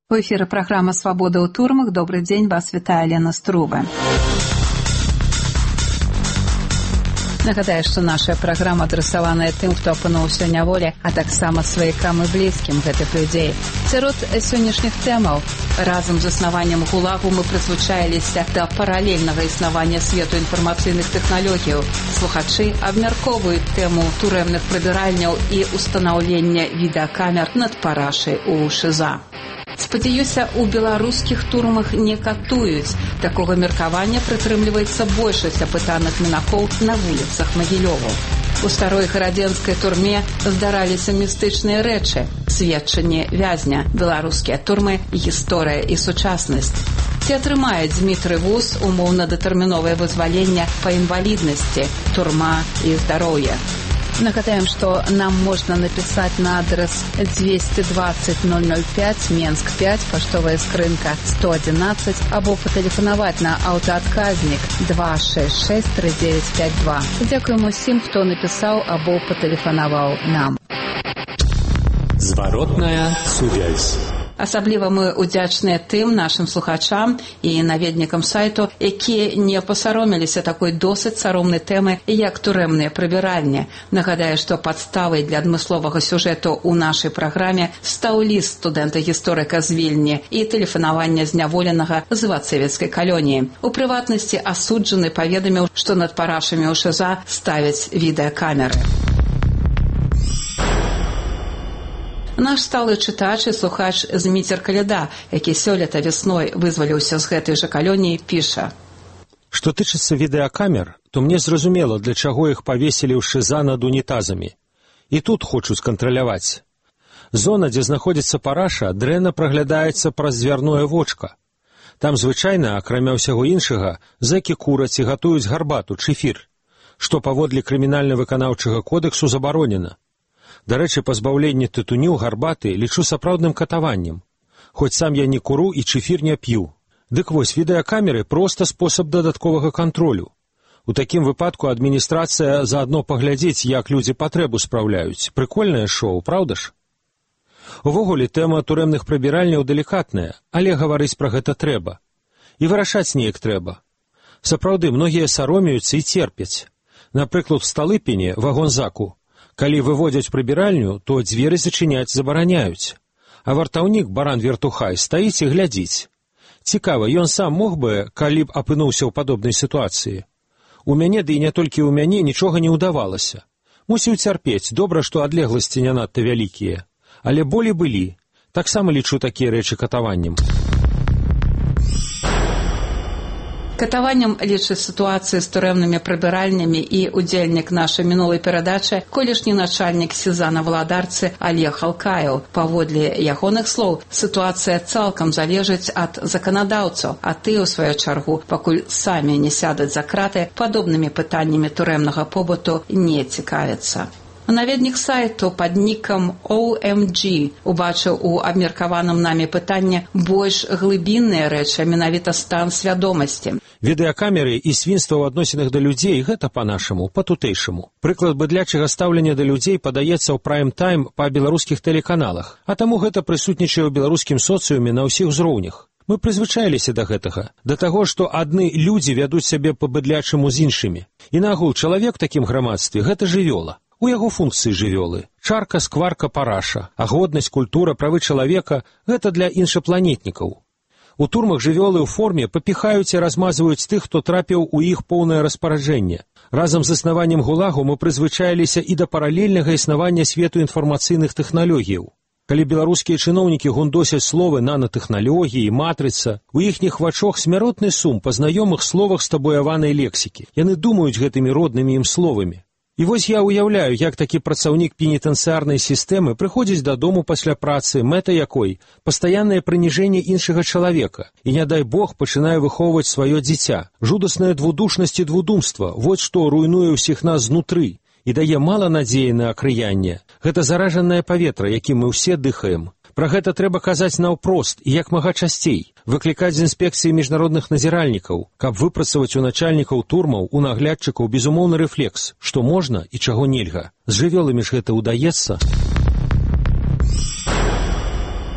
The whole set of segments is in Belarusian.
У эфіры праграма «Свабода ў турмах». Добрый дзень, вас вітае Лена Струба. Нагадаю, што наша праграма адрасаваная тым, хто апынуўся ў няволі, а таксама сваякам і блізкім гэтых людзей. Сярод сённяшніх тэмаў разам з існаваннем ГУЛАГу мы прызвычаіліся да паралельнага існавання свету інфармацыйных тэхналогіяў. Слухачы абмяркоўваюць тэму турэмных прыбіральняў і ўстанаўлення відэакамер над парашай у ШІЗА. Спадзяюся, у беларускіх турмах не катуюць. Такога меркавання прытрымліваецца большасць апытаных мінакоў на вуліцах Магілёву. У старой гарадзенскай турме здараліся містычныя рэчы, сведчанні вязня, беларускія турмы, гісторыя і сучаснасць. Ці атрымае Дзмітрый Вуз умоўна-датэрміновае вызваленне па інваліднасці, турма і здароўе. Нагадаем, што нам можна напісаць на адрес 220 005, Менск 5, паштовая скрынка 111, або патэлефанаваць на аўтаадказнік 266 3952. Дзякуем усім, хто напісаў або патэлефанаваў нам. Зваротная сувязь. Асабліва мы удзячныя тым нашым слухачам і наведнікам сайту, якія не пасаромеліся такой досыць саромнай тэмы, як турэмныя прыбіральні. Нагадаю, што падставай для адмысловага сюжэту ў нашай праграме стаў ліст студэнта-гісторыка з Вільні і тэлефанаванне зняволенага з вацэвіцкай калоніі. У прыватнасці асуджаны паведаміў, што над парашамі ў ШІЗА ставяць відэакамеры. Наш сталы чытач і слухач Зміцер Каляда, які сёлета вясной вызваліўся з гэтай жа калоніі, піша: Што тычыцца відэакамер, то мне зразумела, для чаго іх павесілі ў ШІЗА над унітазамі. І тут хочуць кантраляваць. Зона, дзе знаходзіцца параша, дрэнна праглядаецца праз дзвярное вочка. Там звычайна, акрамя ўсяго іншага, зэкі кураць і гатуюць гарбату, чэфір, што паводле крымінальна-выканаўчага кодэксу забаронена. Дарэчы, пазбаўленне тытуню, гарбаты лічу сапраўдным катаваннем. Хоць сам я не куру і чэфір не п'ю. Дык вось, відэакамеры проста спосаб дадатковага кантролю. У такім выпадку адміністрацыя заадно паглядзець, як людзі патрэбу спраўляюць. Прыкольнае шоу, праўда ж? Увогуле, тэма турэмных прыбіральняў далікатная, але гаварыць пра гэта трэба. І вырашаць неяк трэба. Сапраўды, многія саромеюцца і церпяць. Напрыклад, в Сталыпіне, вагонзаку, калі выводзяць прыбіральню, то дзверы зачыняць забараняюць. А вартаўнік, баран Вертухай, стаіць і глядзіць. Цікава, ён сам мог бы, калі б апынуўся ў падобнай сітуацыі. У мяне, ды і не толькі ў мяне, нічога не ўдавалася. Мусіў цярпець, добра, што адлегласці не надта вялікія. Але болі былі. Таксама лічу такія рэчы катаваннем. Катаваннем лічыць сітуацыю з турэмнымі прыбіральнямі і удзельнік нашай мінулай перадачы, колішні начальнік СІЗА на Валадарцы Олег Алкаеў. Паводле ягоных слоў, сітуацыя цалкам залежыць ад заканадаўцаў, а ты, у сваю чаргу, пакуль самі не сядуць за краты, падобнымі пытаннямі турэмнага побыту не цікавяцца. Наведнік сайту пад нікам OMG убачыў у абмеркаваным намі пытанні больш глыбінныя рэчы, менавіта стан свядомасці. Відэакамеры і свінства ў адносінах да людзей – гэта па-нашаму, па-тутэйшаму. Прыклад быдлячага стаўлення да людзей падаецца ў прайм-тайм па беларускіх тэлеканалах, а таму гэта прысутнічае ў беларускім соцыуме на ўсіх узроўнях. Мы прызвычаіліся да гэтага, да таго, што адны людзі вядуць сябе па-быдлячаму з іншымі. І нагул, чалавек у такім грамадстве – гэта жывёла. У яго функцыі жывёлы. Чарка, скварка, параша, а годнасць, культура, правы чалавека – гэта для іншапланетнікаў. У турмах жывёлы ў форме папіхаюць і размазваюць тых, хто трапіў у іх поўнае распараджэнне. Разам з існаваннем ГУЛАГу мы прызвычаіліся і да паралельнага існавання свету інфармацыйных тэхналогіяў. Калі беларускія чыноўнікі гундосяць словы нанатэхналогіі, матрыца, у іхніх вачах смяротны сум па знаёмых словах з табуяванай лексікі. Яны думаюць гэтымі роднымі ім словамі. І вось я ўяўляю, як такі працаўнік пенітэнцыярнай сістэмы прыходзіць дадому пасля працы, мэта якой – пастаяннае прыніжэнне іншага чалавека. І, не дай Бог, пачынае выхоўваць сваё дзіця. Жудасная двудушнасць і двудумства – вот што руйнуе ўсіх нас знутры і дае мала надзеі на акрыянне. Гэта заражанае паветра, якім мы ўсе дыхаем. Пра гэта трэба казаць наўпрост і як мага часцей, выклікаць з інспекцыі міжнародных назіральнікаў, каб выпрацаваць у начальнікаў турмаў, у наглядчыкаў безумоўны рэфлекс, што можна і чаго нельга. З жывёламі ж гэта ўдаецца.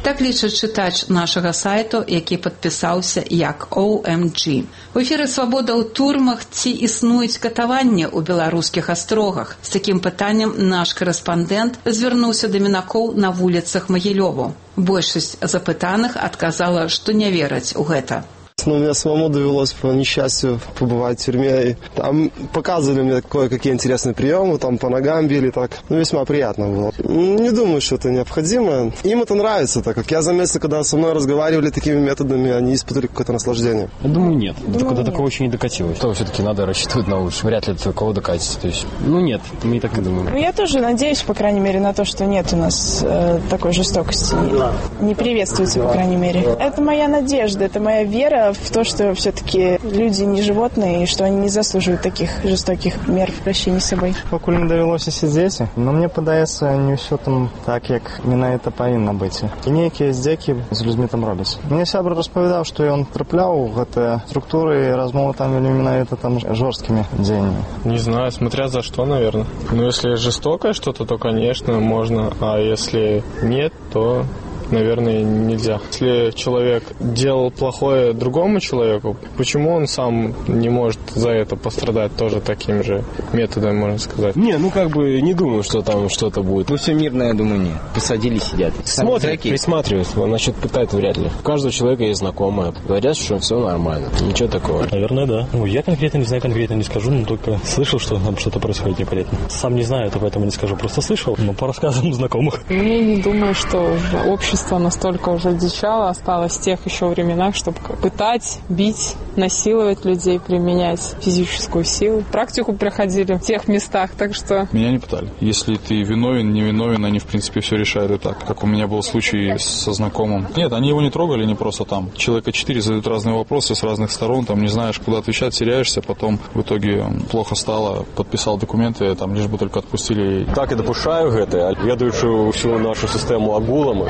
Так лічыць чытач нашага сайту, які падпісаўся як OMG. У эфіры «Свабода ў турмах» ці існуюць катаванні ў беларускіх астрогах. З такім пытаннем наш корэспандэнт звярнуўся да мінакоў на вуліцах Магілёву. Большасць запытаных адказала, што не вераць у гэта. Но мне самому довелось по несчастью побывать в тюрьме. И там показывали мне кое-какие интересные приемы, там по ногам били так. Весьма приятно было. Не думаю, что это необходимо. Им это нравится, так как я заметил, когда со мной разговаривали такими методами, они испытывали какое-то наслаждение. Я думаю, нет. До такого еще не докатилось. То все-таки надо рассчитывать на лучшее. Вряд ли до такого докатится. То есть, нет, мы так и думаем. Я тоже надеюсь, по крайней мере, на то, что нет у нас такой жестокости. Не приветствуется, по крайней мере. Это моя надежда, это моя вера в то, что все-таки люди не животные, и что они не заслуживают таких жестоких мер в прощении с собой. Покуль не довелося сидзець, но мне падаецца, не ўсё там так, як менавіта павінна быць. І нейкія здзекі з людзьмі там робяць. Мне сябра распавядаў, што ён трапляў у гэтыя структуры, і размовы там вели менавіта там жорсткімі дзеяннямі. Не знаю, смотря за что, наверное. Но если жестокое что-то, то, конечно, можно, а если нет, то... наверное, нельзя. Если человек делал плохое другому человеку, почему он сам не может за это пострадать тоже таким же методом, можно сказать? Не думаю, что там что-то будет. Все мирно, я думаю, нет. Посадили, сидят. Смотрят, присматриваются. Насчет пытать вряд ли. У каждого человека есть знакомые. Говорят, что все нормально. Ничего такого. Наверное, да. Я конкретно не знаю, конкретно не скажу, но только слышал, что там что-то происходит непонятно. Сам не знаю, то поэтому не скажу. Просто слышал, но по рассказам знакомых. Я не думаю, что общество настолько уже дичало, осталось в тех еще временах, чтобы пытать, бить, насиловать людей, применять физическую силу. Практику проходили в тех местах, так что... Меня не пытали. Если ты виновен, не виновен, они, в принципе, все решают и так. Как у меня был случай со знакомым. Нет, они его не трогали, не просто там. Человека 4 задают разные вопросы с разных сторон, там не знаешь, куда отвечать, теряешься, потом в итоге плохо стало, подписал документы, там лишь бы только отпустили. Так и допускаю гэта, ведаючы всю нашу систему агулам,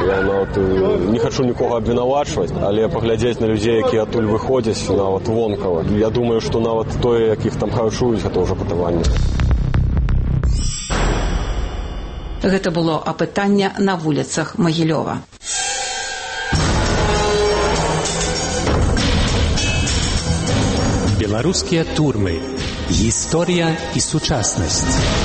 не хочу нікого обвинувачувати, але поглядзець на людей, які адтуль выходзяць, нават вонкава. Я думаю, што нават тое, якіх там харчуюць, гэта ўжо патаванне. Гэта было апытанне на вуліцах Магілёва. Беларускія турмы. Гісторыя і сучаснасць.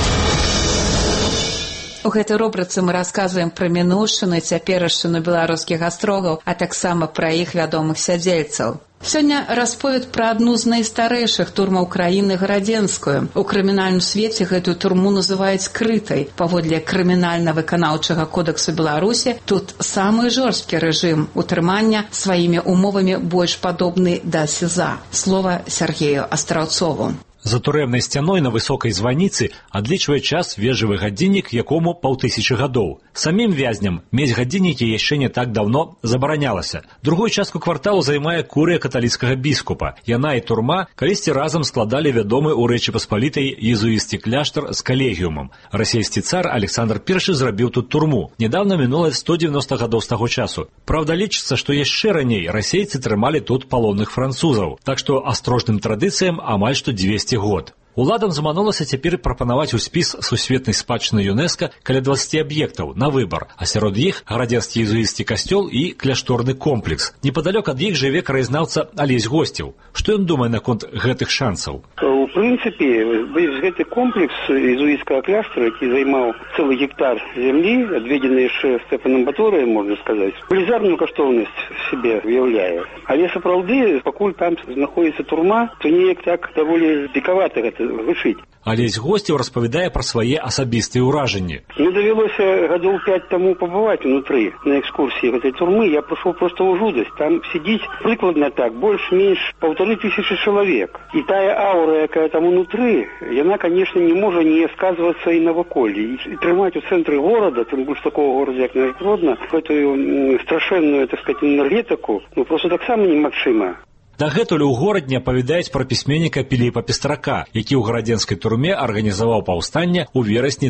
У гэтай рубрыцы мы расказваем пра мінуўшчыну і цяперашчыну беларускіх астрогаў, а таксама пра іх вядомых сядзельцаў. Сёння расповед пра адну з найстарэйшых турмаў краіны Гарадзенскую. У крымінальным свеце гэтую турму называюць крытай. Паводле крымінальна-выканаўчага кодэксу Беларусі тут самы жорсткі рэжым утрымання, сваімі умовамі больш падобны да СІЗА. Слова Сергею Астраўцову. За турэмнай сцяной на высокай званіцы адлічвае час вежавы гадзіннік, якому 5000 гадоў. Самім вязням мець гадзіннікі яшчэ не так даўно забаранялася. Другую частку кварталу займае курыя каталіцкага біскупа. Яна і турма калісьці разам складалі вядомы ў Рэчы Паспалітай езуісцкі кляштар з калегіумам. Расійскі цар Александр I зрабіў тут турму. Нядаўна мінула 190 гадоў з таго часу. Праўда, лічыцца, што яшчэ раней расейцы трымалі тут палонных французаў. Так што астрожным традыцыям амаль што 200 год. Уладам заманулася цяпер прапанаваць у спіс сусветнай спадчыны ЮНЕСКО каля 20 аб'ектаў на выбар, а сярод іх гарадзенскі езуісцкі касцёл і кляшторны комплекс. Непадалёк ад іх жыве краязнаўца Алесь Госцеў. Што ён думае наконт гэтых шансаў? У прынцыпе, гэты комплекс езуіцкага кляштара, які займаў цэлы гектар зямлі, адведзены яшчэ Стэфанам Баторыем, можна сказаць, велізарную каштоўнасць сябе уяўляе. Але сапраўды, пакуль там знаходзіцца турма, то неяк так даволі дзікавата гэта вышыць. Алесь Госцеў распавядае пра свае асабістыя ўражанні. Мне давялося гадоў 5 таму пабываць унутры на экскурсіі гэтай турмы. Я прыйшоў проста ў жудасць. Там сидіць прыкладна так, больш-менш 1500 чалавек. І тая аура, якая там унутры, яна, конечно, не можа не сказвацца і наваколлі. І трымаць у цэнтры горада, тым больш такого горада, як Гродно, гэтую страшэнную, так сказать, энергетыку, просто таксама немагчыма. Дагэтуль у горадні апавядаюць пра пісьменніка Піліпа Пестрака, які ў гарадзенскай турме арганізаваў паўстанне ў верасні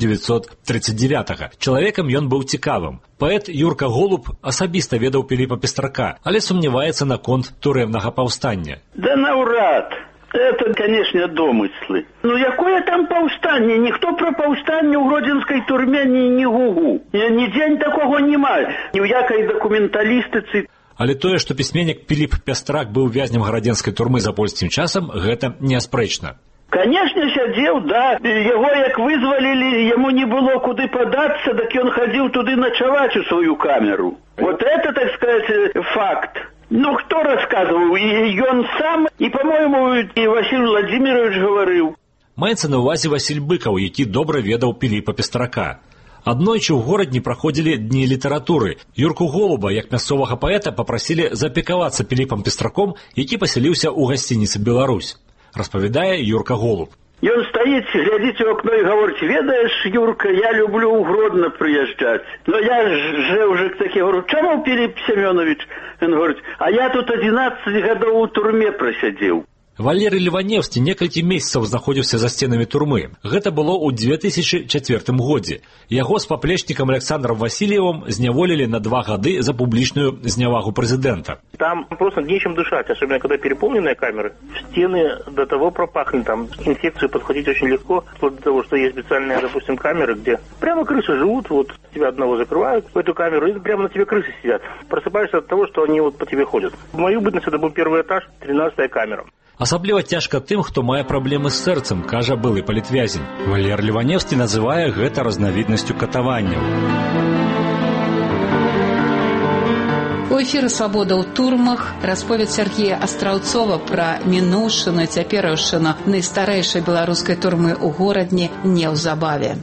1939-га. Чалавекам ён быў цікавым. Паэт Юрка Голуб асабіста ведаў Піліпа Пестрака, але сумняваецца наконт турэмнага паўстання. Да наўрад! Это, конечно, домыслы. Ну, якое там паўстанне? Ніхто пра паўстанне ў гродзенскай турме не гугу. Ні дзень такого нема. Ні ў якай дакументалістыцы. Але тое, што пісьменнік Піліп Пястрак быў вязнем гарадзенскай турмы за польскім часам, гэта неаспрэчна. Конечно, сядзеў, да. Яго як вызвалілі, яму не было куды падацца, так ён хадзіў туды начаваць у сваю камеру. Вот это, так сказать, факт. Ну, кто рассказывал? И он сам, и, по-моему, и Василий Владимирович говорил. Маецца на ўвазе Васіль Быкаў, які добра ведаў Піліпа Пестрака. Аднойчы ў горадні праходзілі дні літаратуры. Юрку Голуба, як мясцовага паэта, папрасілі запекавацца Піліпам Пестраком, які пасяліўся ў гасцініцы «Беларусь». Распавядае Юрка Голуб. Ён стаіць, глядзіць у окно і гаворыць: «Ведаеш, Юрка, я люблю ў Гродно прыязджаць». Но я же уже такі говорю: «Чаму, Піліп Семёнович?» Ён говорить: «А я тут 11 гадоў у турме просядзеў». Валерый Ліванеўскі некалькі месяцаў знаходзіўся за стенамі турмы. Гэта было ў 2004 годзе. Яго з паплечнікам Александром Васильевым зняволілі на 2 гады за публічную знявагу президента. Там просто нечем дышать, особенно когда переполненные камеры. Стены до того пропахли, там к инфекции подходить очень легко, вплоть до того, что есть специальные, допустим, камеры, где прямо крысы живут, вот тебя одного закрывают в эту камеру, и прямо на тебе крысы сидят. Просыпаешься от того, что они вот по тебе ходят. В мою бытность это был 1-й этаж, 13-я камера. Асабліва цяжка тым, хто мае праблемы з сэрцам, кажа былы палітвязень. Валер Ліванеўскі называе гэта разнавіднасцю катаванняў. У эфіры «Свабода ў турмах» расповед Сергея Астраўцова пра мінуўшчыну і цяпераўшчыну найстарэйшай беларускай турмы ў горадні неўзабаве.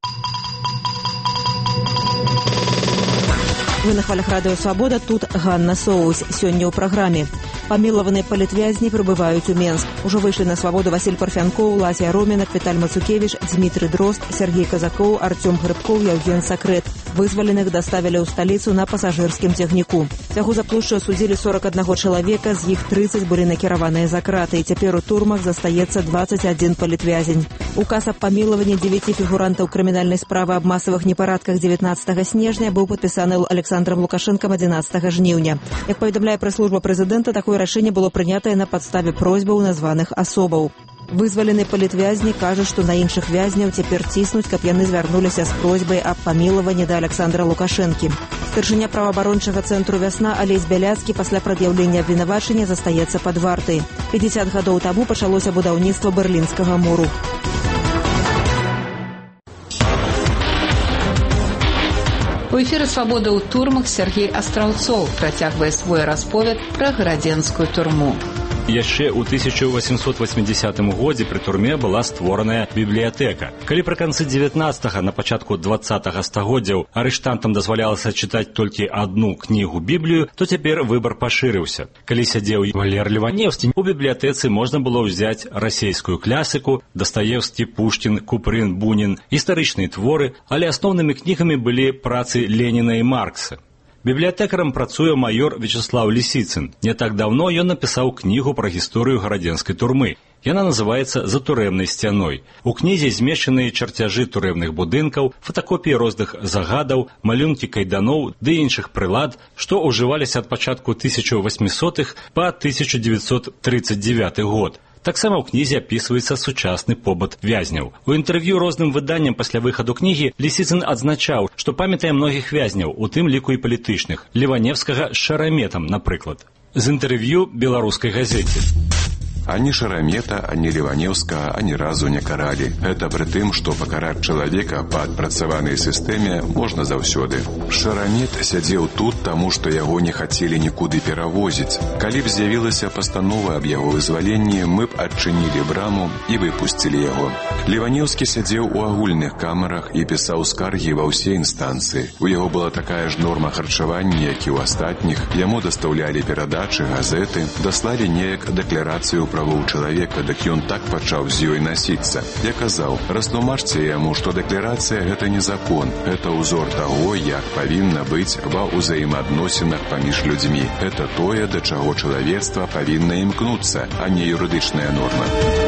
Вы на хвалях радыё «Свабода», тут Ганна Соус. Сёння ў праграме. Памілаваныя палітвязні прыбываюць у Менск. Ужо выйшлі на свабоду Васіль Парфянкоў, Ласія Ромінак, Віталь Мацукевіч, Дмітрый Дрозд, Сергей Казакоў, Артём Грыбкоў, Яўген Сакрэт. Вызваленых даставілі ў сталіцу на пасажырскім цягніку. Сяго за плошчу судзілі 41 чалавека, з іх 30 былі накіраваныя за краты, і цяпер у турмах застаецца 21 палітвязень. Указ аб памілаванні 9 фігурантаў крымінальнай справы аб масавых непарадках 19 снежня быў падпісаны Александром Лукашэнкам 11 жніўня. Як паведамляе прэс-служба прэзідэнта, такое рашэнне было прынятае на падставе просьбаў названых асобаў. Вызвалены палітвязні кажа, што на іншых вязняў цяпер ціснуць, каб яны звярнуліся з просьбай аб памілаванні да Александра Лукашэнкі. Старшыня праваабарончага цэнтру «Вясна» Алесь Бяляцкі пасля прад'яўлення абвінавачання застаецца пад вартай. 50 гадоў таму пачалося будаўніцтва Берлінскага муру. У эфіры «Свабода ў турмах» Сергей Астраўцоў працягвае свой расповед пра гарадзенскую турму. Яшчэ ў 1880 годзе пры турме была створаная бібліятэка. Калі пры канцы 19-га, на пачатку 20-га стагоддзяў арыштантам дазвалялася чытаць толькі адну кнігу Біблію, то цяпер выбар пашырыўся. Калі сядзеў Валер Ліванеўскі, у бібліятэцы можна было ўзяць расейскую класіку, Дастаевскі, Пушкін, Купрын, Бунін, гістарычныя творы, але асноўнымі кнігамі былі працы Леніна і Маркса. Бібліятэкарам працуе майор Вячеслав Лісіцын. Не так даўно ён напісаў кнігу пра гісторыю гарадзенскай турмы. Яна называецца «За турэмнай сцяной». У кнізе змешчаныя чарцяжы турэмных будынкаў, фотакопіі розных загадаў, малюнкі кайданоў ды іншых прылад, што ўжываліся ад пачатку 1800-х па 1939 год. Таксама ў кнізе апісваецца сучасны побыт вязняў. У інтэрв'ю розным выданням пасля выхаду кнігі Лісіцын адзначаў, што памятае многіх вязняў, у тым ліку і палітычных, Ліваневскага з Шараметам, напрыклад. З інтэрв'ю беларускай газеце. Ані Шарамета, ані Ліваневскага ані разу не каралі. Гэта пры тым, што пакараць чалавека па адпрацаванай сістэме можна заўсёды. Шарамет сядзеў тут, таму што яго не хацелі нікуды перавозіць. Калі б з'явілася пастанова аб яго вызваленні, мы б адчынілі браму і выпусцілі яго. Ліваневскі сядзеў у агульных камерах і пісаў скаргі ва ўсе інстанцыі. У яго была такая ж норма харчавання, як і ў астатніх. Яму дастаўлялі перадачы, газеты, даслалі неяк дэкларацыю правоў чалавека, дык ён так пачаў з ёй насіцца. Я казаў: растлумачце яму, што дэкларацыя — гэта не закон, гэта ўзор таго, як павінна быць ва ўзаемаадносінах паміж людзьмі. Гэта тое, да чаго чалавецтва павінна імкнуцца, а не юрыдычная норма.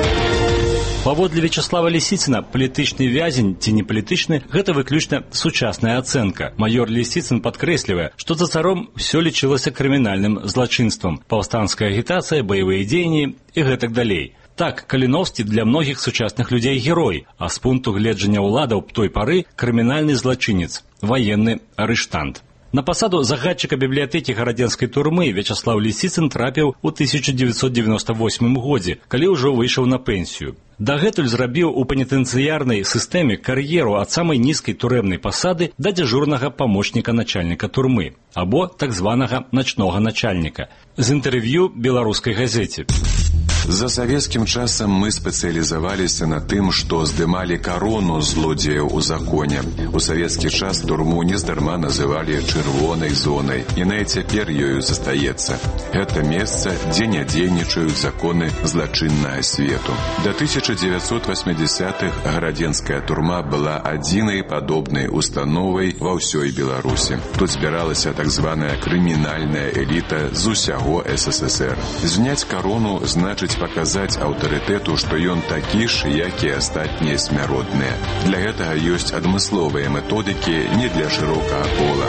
Паводле Вячеслава Лісіцына, палітычны вязень ці не палітычны – гэта выключна сучасная ацэнка. Майор Лісіцын падкрэслівае, што за царом усё лічылася крымінальным злачынствам, паўстанская агітацыя, баявыя дзеянні і гэтак далей. Так, Каліновскі для многіх сучасных людзей герой, а з пункту гледжання ўладаў той пары крымінальны злачынец, ваенны арыштант. На пасаду загадчыка бібліятэкі гарадзенскай турмы Вячаслав Лісіцын трапіў у 1998 годзе, калі ўжо выйшаў на пенсію. Дагэтуль зрабіў у пенітэнцыярнай сістэме кар'еру ад самай нізкай турэмнай пасады да дзяжурнага памочніка начальніка турмы, або так званага начнога начальніка. З інтэрв'ю беларускай газеце. За савецкім часам мы спецыялізаваліся на тым, што здымалі карону злодзеяў у законе. У савецкі час турму нездарма называлі чырвонай зонай, і на цяпер ёю застаецца. Гэта месца, дзе не дзейнічаюць законы злачыннага свету. Да 1980-х гарадзенская турма была адзінай падобнай установай ва ўсёй Беларусі. Тут збіралася так званая крымінальная эліта з усяго СССР. Зняць карону значыць паказаць аўтарытэту, што ён такі ж, як і астатнія смяротныя. Для гэтага ёсць адмысловыя методыкі не для шырокага кола.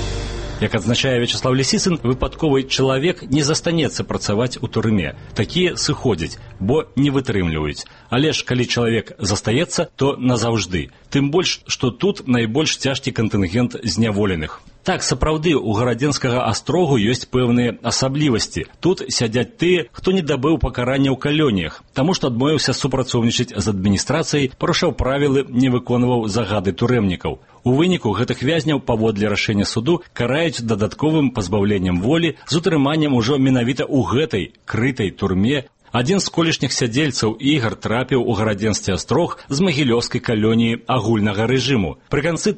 Як адзначае Вячаслав Лісіцын, выпадковы чалавек не застанецца працаваць у турме. Такія сыходзяць, бо не вытрымліваюць. Але ж калі чалавек застаецца, то назаўжды. Тым больш, што тут найбольш цяжкі кантынгент зняволеных. Так, сапраўды, у гарадзенскага астрогу ёсць пэўныя асаблівасці. Тут сядзяць тыя, хто не дабыў пакарання ў калоніях, таму што адмовіўся супрацоўнічаць з адміністрацыяй, парушаў правілы, не выконваў загады турэмнікаў. У выніку гэтых вязняў паводле рашэння суду караюць дадатковым пазбаўленнем волі з утрыманнем ужо менавіта ў гэтай крытай турме. Адзін з колішніх сядзельцаў Ігар трапіў у гарадзенскі астрог з магілёўскай калоніі агульнага рэжыму. Пры канцы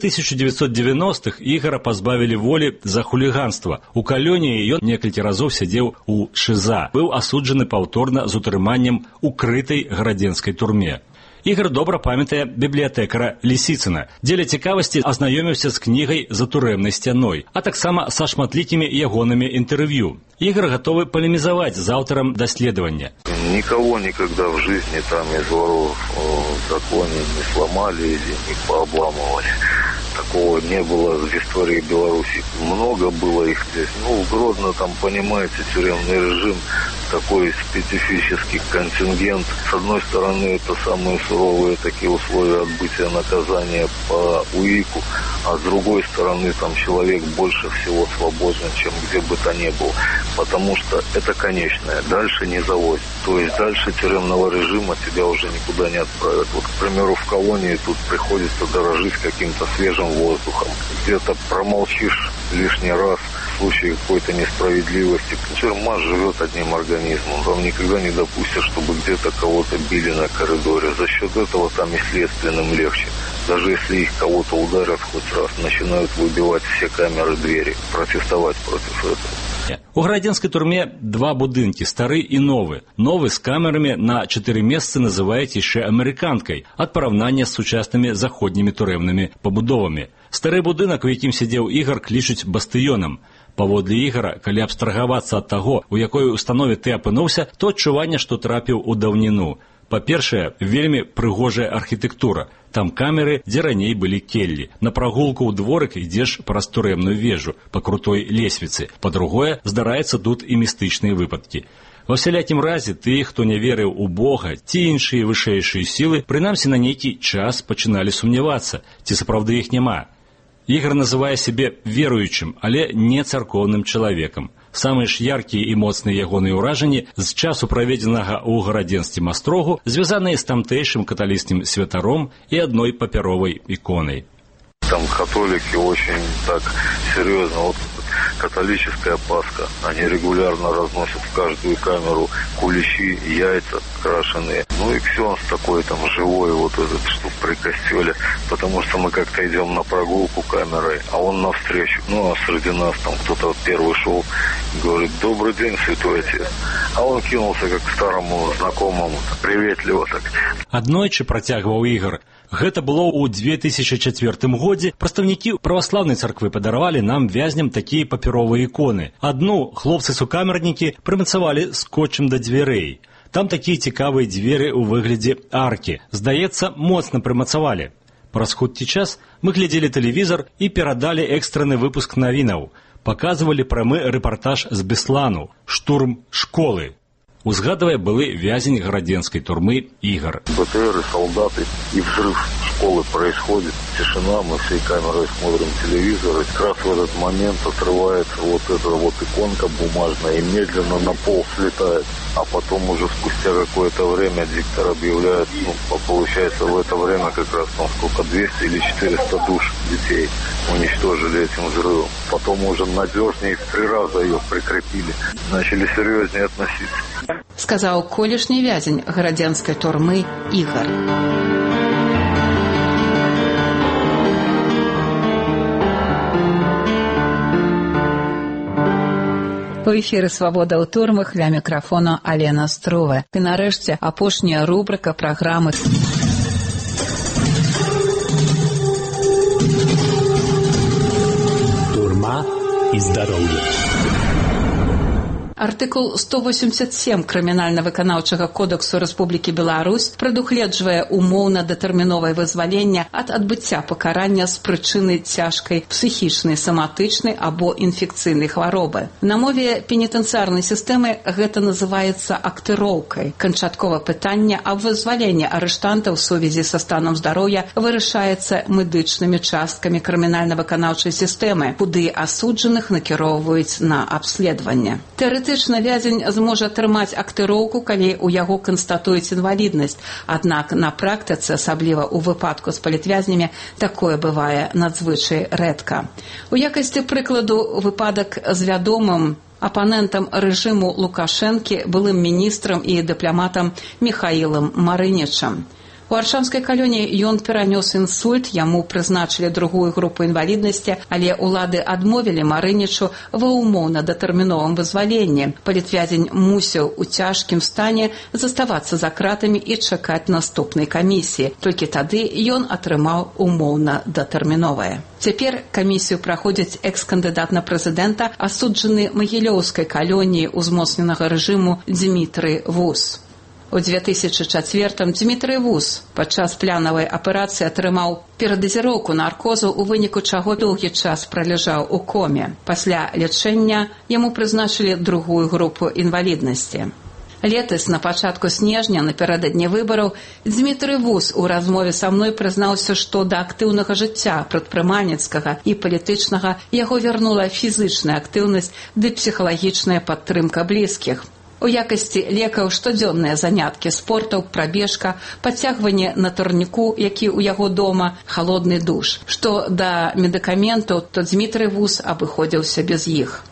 1990-х Ігара пазбавілі волі за хуліганства. У калоніі ён некалькі разоў сядзеў у ШИЗА. Быў асуджаны паўторна з утрыманнем у крытай гарадзенскай турме. Ігар добра памятае бібліятэкара Лісіцына. Дзеля цікавасці азнаёміўся з кнігай «За турэмнай сцяной», а таксама са шматлікімі ягонымі інтэрв'ю. Ігар гатовы полемизовать с автором доследования. Никого никогда в жизни там из воров в законе не сломали или не пообламывали. Такого не было в истории Беларуси. Много было их здесь. В Гродно там, понимаете, тюремный режим, такой специфический контингент. С одной стороны, это самые суровые такие условия отбытия наказания по УИКу, а с другой стороны, там человек больше всего свободен, чем где бы то ни было. Потому что это конечное, дальше не заводит. То есть дальше тюремного режима тебя уже никуда не отправят. Вот, к примеру, в колонии тут приходится дорожить каким-то свежим воздухом. Где-то промолчишь лишний раз в случае какой-то несправедливости. Тюрьма живет одним организмом. Там никогда не допустят, чтобы где-то кого-то били на коридоре. За счет этого там и следственным легче. Даже если их кого-то ударят хоть раз, начинают выбивать все камеры, двери, протестовать против этого. У гарадзенскай турме два будынкі, стары і новы. Новы з камерамі на 4 месцы называюць яшчэ амерыканкай, ад параўнання з сучаснымі заходнімі турэмнымі пабудовамі. Стары будынак, у якім сядзеў Ігар, клічуць бастыёнам. Паводле Ігара, калі абстрагавацца ад таго, у якой установе ты апынуўся, то адчуванне, што трапіў у даўніну. Па-першае, вельмі прыгожая архітэктура. Там камеры, дзе раней былі келлі. На прагулку ў дворык ідзеш праз турэмную вежу, па крутой лесвіцы. Па-другое, здараецца тут і містычныя выпадкі. Ва ўсялякім разе, тыя, хто не верыў у Бога ці іншыя вышэйшыя сілы, прынамсі на нейкі час пачыналі сумнявацца, ці сапраўды іх няма. Ігар называе сябе веруючым, але не царкоўным чалавекам. Самыя ж яркія і моцныя ягоныя ўражанні з часу праведзенага ў гарадзенскім астрогу звязаныя з тамтэйшым каталіцкім святаром і адной папяровай іконай. Там католики очень так серьезно. Вот католическая Пасха. Они регулярно разносят в каждую камеру куличи, яйца крашеные. И ксенз такой там живой, вот этот, что при костеле. Потому что мы как-то идем на прогулку камерой, а он навстречу. А среди нас там кто-то первый шел, говорит: «Добрый день, святой отец». А он кинулся как к старому знакомому, приветливо так. Аднойчы, працягваў Ігар, гэта было ў 2004 годзе, прадстаўнікі праваслаўнай царквы падаравалі нам вязням такія папяровыя іконы. Адну хлопцы-сукамернікі прымацавалі скотчам да дзвярэй. Там такія цікавыя дзверы ў выглядзе аркі. Здаецца, моцна прымацавалі. Праз хуткі час мы глядзелі тэлевізар і перадалі экстраны выпуск навінаў. Паказвалі прамы рэпартаж з Беслану, штурм школы. узгадывае былы вязень градзенскай турмы Игорь. БТРы, солдаты и взрыв школы происходит. Тишина, мы всей камерой смотрим телевизор. И как раз в этот момент отрывается вот эта вот иконка бумажная и медленно на пол слетает. А потом уже спустя какое-то время диктор объявляет, получается в это время как раз там сколько, 200 или 400 душ детей уничтожили этим взрывом. Потом уже надежнее в 3 раза ее прикрепили. Начали серьезнее относиться. Сказаў колішні вязень градзенскай турмы Игорь. У эфіры «Свабода ў турмах», ля мікрафона Алена Струва. І нарэшце апошняя рубрика праграмы. Турма і здароўе. Артыкул 187 Крымінальна-выканаўчага кодексу Рэспублікі Беларусь прадугледжвае умоўна-датэрміновае вызвалення ад адбыцця пакарання з прычыны цяжкай псіхічнай, соматычнай або інфекцыйнай хваробы. На мове пенітэнцыярнай сістэмы гэта называецца актыроўкай. Канчатковае пытанне аб вызваленні арыштанта ў сувязі са станам здароўя вырашаецца медычнымі часткамі крымінальна-выканаўчай сістэмы, куды асуджаных накіроўваюць на абследаванне. Тэарэтычна вязень зможа атрымаць актыроўку, калі ў яго канстатуюць інваліднасць. Аднак на практыцы, асабліва ў выпадку з палітвязнямі, такое бывае надзвычай рэдка. У якасці прыкладу выпадак з вядомым апанентам рэжыму Лукашэнкі, былым міністрам і дыпламатам Міхаілам Марынічам. У Аршанскай калоніі ён перанёс інсульт, яму прызначылі другую групу інваліднасці, але ўлады адмовілі Марынічу ва умоўна-датэрміновым вызваленні. Палітвязень мусіў у цяжкім стане заставацца за кратамі і чакаць наступнай камісіі. Толькі тады ён атрымаў умоўна-датэрміновае. Цяпер камісію праходзіць экс-кандыдат на прэзідэнта, асуджаны Магілёўскай калоніі узмоцненага рэжыму Дзмітрый Вус. У 2004-м Дзмітрый Вус падчас планавай аперацыі атрымаў перадазіроўку наркозу, у выніку чаго доўгі час праляжаў у коме. Пасля лячэння яму прызначылі другую групу інваліднасці. Летась, на пачатку снежня, напярэдадні выбараў, Дзмітрый Вус у размове са мной прызнаўся, што да актыўнага жыцця прадпрымальніцкага і палітычнага яго вярнула фізычная актыўнасць ды псіхалагічная падтрымка блізкіх. У якасці лекаў штодзённыя заняткі спортаў, прабежка, падцягванне на турніку, які ў яго дома, халодны душ. Што да медыкаментаў, то Дзмітрый Вус абыходзіўся без іх.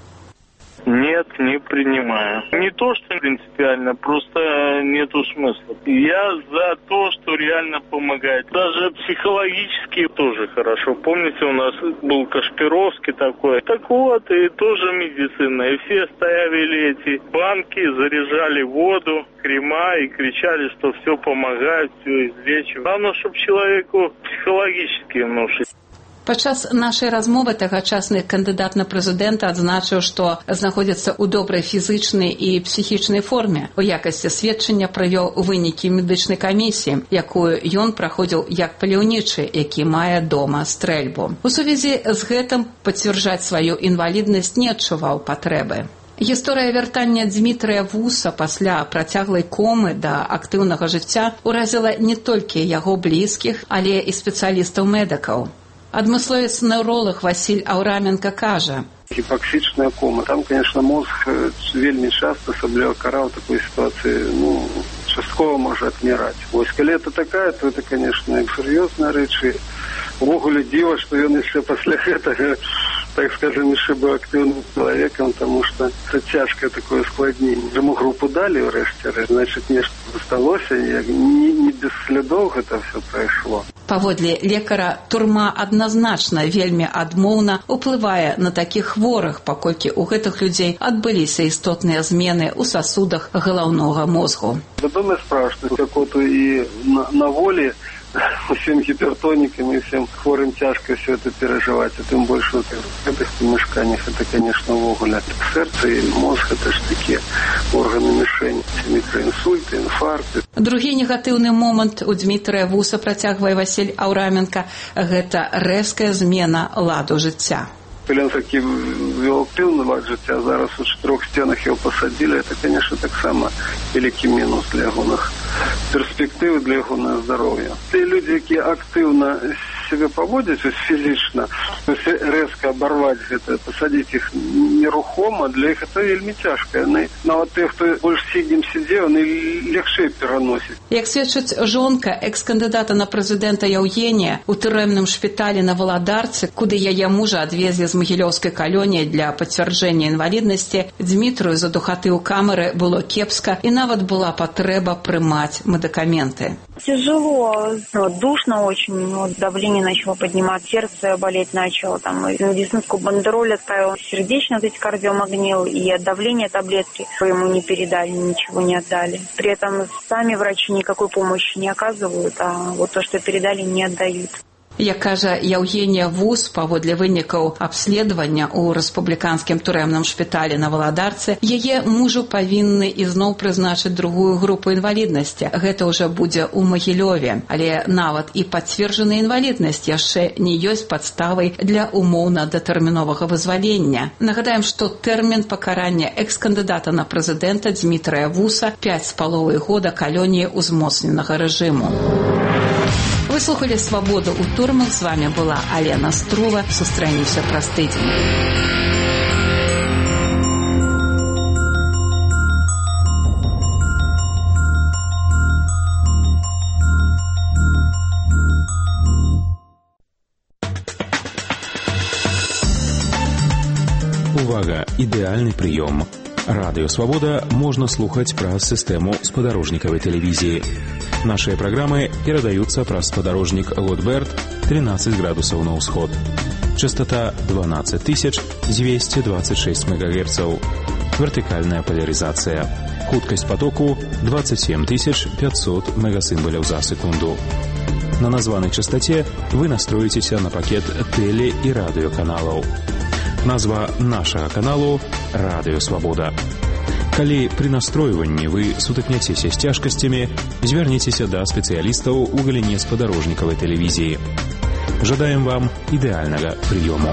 Нет, не принимаю. Не то, что принципиально, просто нету смысла. Я за то, что реально помогает. Даже психологически тоже хорошо. Помните, у нас был Кашпировский такой. Так вот, и тоже медицина. И все ставили эти банки, заряжали воду, крема и кричали, что все помогает, все излечивает. Главное, чтобы человеку психологически внушить. Падчас нашай размовы тагачасны кандыдат на прэзідэнта адзначыў, што знаходзіцца ў добрай фізычнай і псіхічнай форме. У якасці сведчання прывёў вынікі медычнай камісіі, якую ён праходзіў як паляўнічы, які мае дома стрэльбу. У сувязі з гэтым пацвярджаць сваю інваліднасць не адчуваў патрэбы. Гісторыя вяртання Дзмітрыя Вуса пасля працяглай комы да актыўнага жыцця ўразіла не толькі яго блізкіх, але і спецыялістаў-медыкаў. Адмысловец-неўролог Васіль Аўраменка кажа: гіпаксічная кома. Там, конечно, мозг вельмі часто, асабліва кара ў такой ситуации, часткова можа адміраць. Вось, калі это такая, то это, конечно, сур'ёзныя рэчы. Увогуле дзіва, што ён яшчэ пасля гэтага, так скажем, яшчэ быў актыўным чалавекам, таму што это цяжкае такое складненне. Яму групу далі ўрэшце, значыць, нешта засталося, не без слядоў гэта ўсё прайшло. Паводле лекара, турма адназначна вельмі адмоўна ўплывае на такіх хворых, паколькі ў гэтых людзей адбыліся істотныя змены ў сасудах галаўнога мозгу. Вядомая справа, што такоту і на волі всем гипертоникам и всем хворым тяжко все это переживать, а тем больше в этих помешканиях это, конечно, увогуле. Сердце и мозг — это ж такие органы мишени, микроинсульты, инфаркты. Другі негатыўны момант у Дзмітрыя Вуса, працягвае Васіль Аўраменка, гэта рэзкая змена ладу жыцця. Калі ён такі вёл актыўны лад жыцця, зараз у 4 сценах его посадили, это, конечно, таксама вялікі мінус для ягоных перспектыў, для ягонага здароўя. Те люди, якія актыўна себе поводять физично, то есть резко оборвать это, посадить их нерухомо, для их это вельми тяжко. Нават те, хто больше сиднем сидел, они легче переносят. Як свідчить жонка екс-кандидата на президента Яўгенія у тюремному шпіталі на Володарці, куди яе мужа адвезли з Могилёўскай калоніі для підтвердження інвалідності, Дмитрию за духоты у камеры было кепска, и нават была потреба приймать медикаменты. Тяжело, душно очень, давление начало подниматься, сердце болеть начало, медицинскую бандероль отправил, сердечно кардиомагнил, и давление таблетки ему не передали, ничего не отдали. При этом сами врачи никакой помощи не оказывают, а вот то, что передали, не отдают. Як кажа Яўгенія Вус, паводле вынікаў абследавання ў рэспубліканскім турэмным шпіталі на Валадарцы, яе мужу павінны ізноў прызначыць другую групу інваліднасці. Гэта ўжо будзе ў Магілёве, але нават і пацверджаная інваліднасць яшчэ не ёсць падставай для умоўна-датэрміновага вызвалення. Нагадаем, што тэрмін пакарання экс-кандыдата на прэзідэнта Дмітрыя Вуса 5,5 года калоніі ўзмоцненага рэжыму. Вы слухали «Свободу у турмах». С вами была Алена Струва. Сустрэнемся праз тыдзень. Увага! Ідэальны прыём. Радыё «Свобода» можна слухаць праз сістэму спадарожнікавай тэлевізіі. Наши программы передаются праз спадарожнік Лотберт 13 градусов на ўсход. Частота 12226 МГц. Вертикальная поляризация. Хуткость потоку 27500 мегасимволяў за секунду. На названной частоте вы настроитесь на пакет теле- и радиоканалов. Назва нашего каналу «Радыё Свобода». Калі при настройванні вы сутыкняцеся з цяжкасцямі, звярніцеся да спецыялістаў у галіне спадарожнікавай тэлевізіі. Жадаем вам ідэальнага прыёму.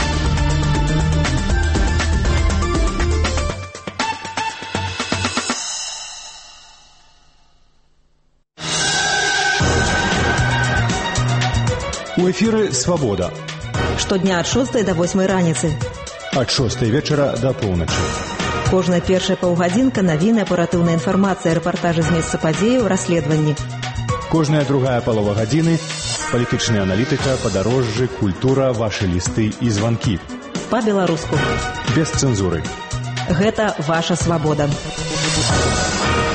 У эфіры «Свобода». Штодня ад 6 до 8 раніцы. Ад 6 вечара до поўначы. Кожная першая паўгадзінка навіны, аператыўная інфармацыя, рэпартажы з месца падзеяў, расследаванні. Кожная другая палова гадзіны палітычная аналітыка, падарожжы, культура, вашы лісты і званкі. Па-беларуску. Без цэнзуры. Гэта ваша свабода.